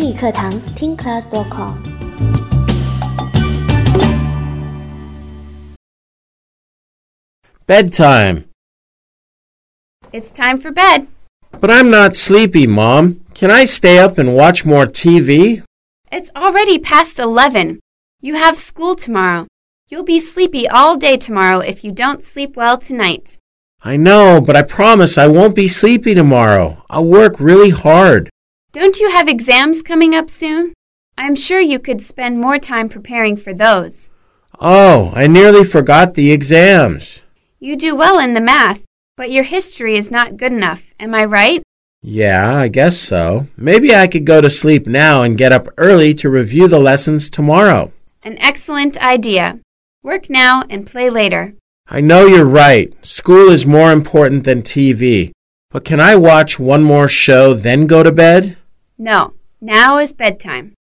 英语课堂听 class.com。 Bedtime. It's time for bed. But I'm not sleepy, Mom. Can I stay up and watch more TV? It's already past 11. You have school tomorrow. You'll be sleepy all day tomorrow if you don't sleep well tonight. I know, but I promise I won't be sleepy tomorrow. I'll work really hard. Don't you have exams coming up soon? I'm sure you could spend more time preparing for those. Oh, I nearly forgot the exams. You do well in the math, but your history is not good enough. Am I right? Yeah, I guess so. Maybe I could go to sleep now and get up early to review the lessons tomorrow. An excellent idea. Work now and play later. I know you're right. School is more important than TV. But can I watch one more show then go to bed? No, now is bedtime.